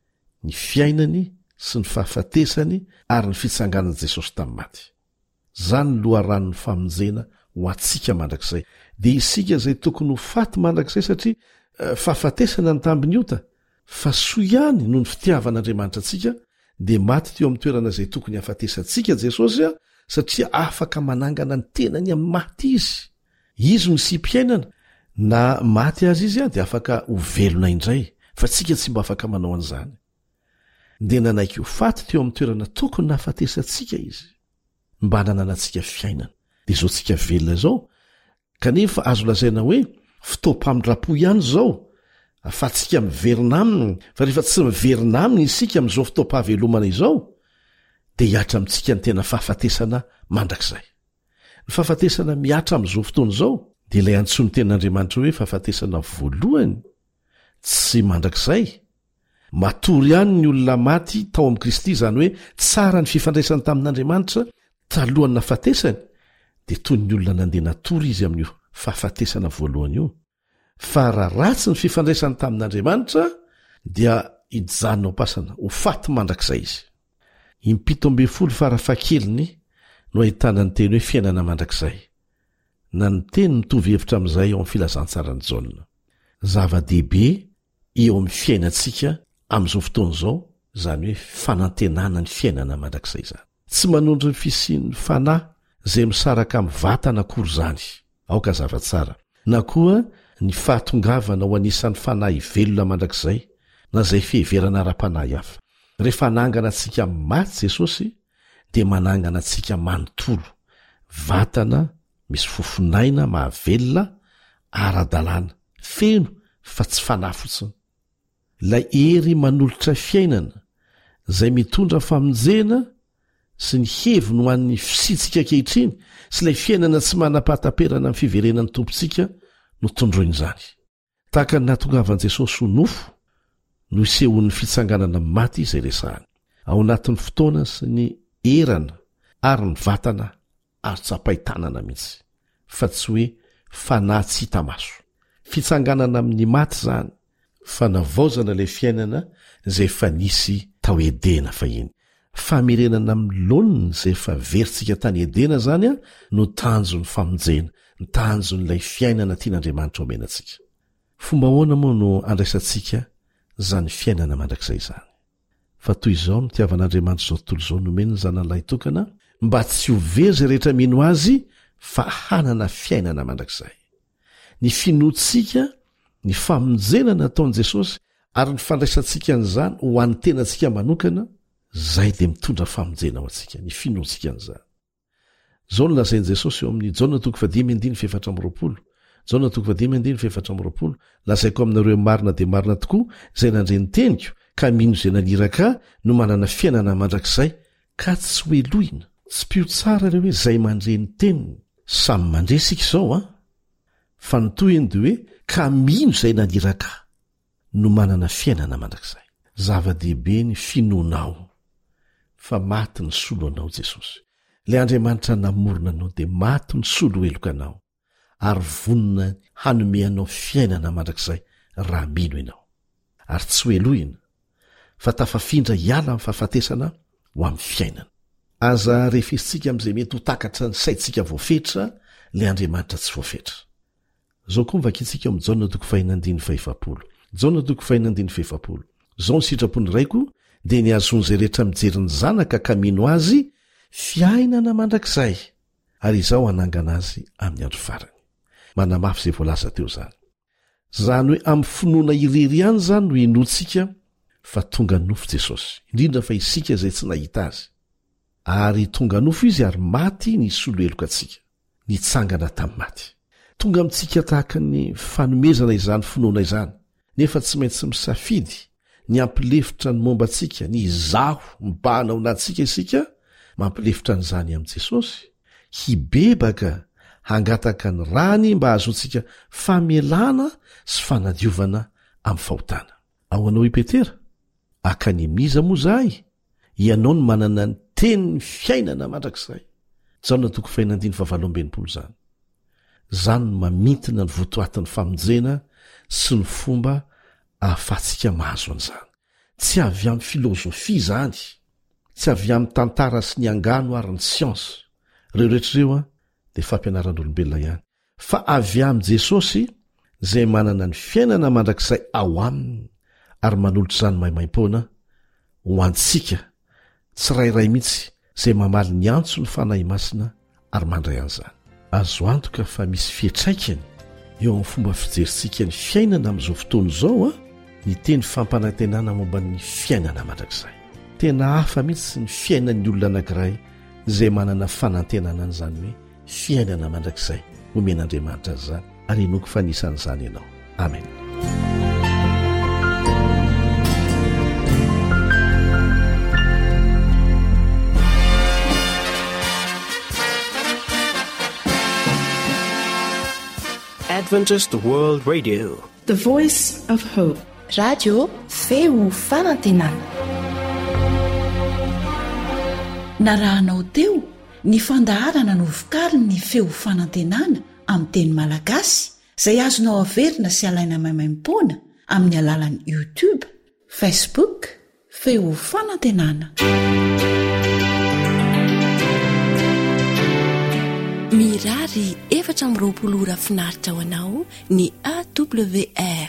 ny fiainany sy ny fahafatesany ary ny fitsanganan'i jesosy tamin'ny maty izany ny loharanony famonjena ho antsika mandrakizay dia isika izay tokony ho faty mandrakizay satria uh, fahafatesana ny tambiny ota fa soa ihany noho ny fitiavan'andriamanitra antsika dia maty teo amin'ny toerana izay tokony hafatesantsika jesosy a satria afaka manangana ny tenany amin'ny maty izy izy no simpiainana na maty azy izy a dia afaka ho velona indray fa tsika tsy mba afaka manao an'izany dia nanaiky ho faty teo amin'ny toerana tokony nahafatesantsika izy mba nananantsika fiainana dia izao tsika velona izao kanefa azo lazaina hoe fotoam-pamindrapo ihany izao afatsika miverina aminy fa rehefa tsy miverina aminy isika amin'izao fotoam-pahavelomana izao dia hiatra amintsika ny tena fahafatesana mandrakizay ny fahafatesana miatra amin'izao fotoana izao dia ilay antsony tenin'andriamanitra hoe fahafatesana voalohany tsy mandrakizay matory ihany ny olona maty tao amin'i kristy izany hoe tsara ny fifandraisany tamin'andriamanitra talohany nafatesany dia toy ny olona nandeha natory izy amin'io fahafatesana voalohany io fa raha ratsy ny fifandraisany tamin'andriamanitra dia hijanona pasana ho faty mandrakizay izy impito ambe folo farafakeliny no ahitana ny teny hoe fiainana mandrakizay na ny teny mitovy hevitra amin'izay ao amin'ny filazantsarany jaona zava-dehibe eo amin'ny fiainantsika amin'izao fotoana izao izany hoe fanantenana ny fiainana mandrakizay izany tsy manondry ny fisian'ny fanahy izay misaraka amin'ny vatana akory izany aoka zava-tsara na koa ny fahatongavana ho anisan'ny fanahy velona mandrakizay na izay fiheverana ara-panahy hafa rehefa anangana antsika maty jesosy dia manangana antsika manontolo vatana misy fofinaina mahavelona ara-dalàna feno fa tsy fanahy fotsiny ilay ery manolotra fiainana izay mitondra famonjena sy ny heviny ho an'ny fisitsika kehitriny sy ilay fiainana tsy manam-pahataperana amin'ny fiverenan'ny tompontsika no tondroiny izany tahaka ny natongavan'i jesosy ho nofo no isehon'ny fitsanganana maty izay resahany ao anatin'ny fotoana sy ny erana ary ny vatana ary tsapaitanana mihitsy fa tsy hoe fanahy tsy hita maso fitsanganana amin'ny maty zany fa navaozana ilay fiainana izay efa nisy tao edena fahiny famerenana amin'ny loniny izay efa veritsika tany edena zany a no tanjo ny famonjena ny tanjo n'ilay fiainana tian'andriamanitra omenantsika fomba hoana moa no andraisantsika zany fiainana mandrakizay zany fa toy izao no tiavan'andriamanitra izao tontolo izao nomeny ny zanan'ilay tokana mba tsy ho very zay rehetra mino azy fa hanana fiainana mandrakizay ny finoatsika ny famonjena nataon'i Jesosy ary ny fandraisantsika n'izany ho an'ny tenantsika manokana zay dia mitondra famonjena ho antsika ny finoatsika n'izany zao no lazain'i Jesosy eo amin'ny jaona toko fadimy andiny fefatra am'roapolo jaona toko fadimy andiny fefatra am'roapolo lazaiko aminareo marina dia marina tokoa izay nandreny teniko ka mino izay naniraka no manana fiainana mandrakizay ka tsy hoelohina tsy pio tsara ireo hoe zay mandreny teniny samy mandresika izao a fa nytoyeny dia hoe ka mino izay naniraka no manana fiainana mandrakizay zava-dehibe ny finoanao fa maty ny solo anao Jesosy ilay Andriamanitra namorona anao dia maty ny solo elokanao ary vonina hanomeanao fiainana mandrakizay raha mino ianao ary tsy hoelohina fa tafafindra hiala amin'ny fahafatesana ho amin'ny fiainana aza refesitsika amin'izay mety ho takatra ny saitsika voafetra ilay Andriamanitra tsy voafetra zao koa mivakitsika amin'ny jaona toko fahinandiny faefapolo jaona toko fahinandiny faefapolo zao ny sitrapony raiko dia ny azon'izay rehetra mijery ny zanaka ka mino azy fiainana mandrakizay ary izao hanangana azy amin'ny andro farany manamafy izay voalaza teo zany zany hoe amin'ny finoana irery ihany zany no inoatsika fa tonga nofo Jesosy indrindra fa isika izay tsy nahita azy ary tonga nofo izy ary maty ny solo eloka atsika nitsangana tamin'ny maty tonga amintsika tahaka ny fanomezana izany finoana izany nefa tsy maintsy misafidy ny ampilefitra ny momba antsika ny izaho mibahana ao anatsika isika mampilefitra n'izany amin'i Jesosy hibebaka hangataka ny rany mba hazontsika famelana sy fanadiovana amin'ny fahotana ao anao i Petera aka ny miza moa zahay ianao no manana ny teny ny fiainana mandrakizay jaona toko fahinandiny fahavaloambenimpolo zany zany no mamintina ny votoatin'ny famonjena sy ny fomba ahafatsika mahazo an'izany tsy avy amin'ny filôzofia zany tsy avy amin'ny tantara sy ny angano ary ny siansy ireo rehetrareo a dia fampianaran'olombelona ihany fa avy amin'i Jesosy izay manana ny fiainana mandrakizay ao aminy ary manolotra izany maimaim-poana ho antsika tsy rairay mihitsy izay mamaly ny antso ny fanahy masina ary mandray an'izany azo antoka fa misy fietraikany eo amin'ny fomba fijerintsika ny fiainana amin'izao fotoana izao a ny teny fampanantenana momba ny fiainana mandrakizay tena hafa mihitsy ny fiainan'ny olona anankiray izay manana fanantenana an'izany hoe fiainana mandrakizay homen'Andriamanitra azy zany ary enoko fa nisan'izany ianao amen Adventist World Radio, the voice of hope. Radio feo fanantenana. Narahanao teo ny fandaharana no vokariny ny feo fanantenana amin'ny teny malagasy izay azonao averina sy alaina maimaim-poana amin'ny alalan'ny YouTube, Facebook, feo fanantenana. Mirary efatra amby roapolo ora finaritra ho anao ny A W R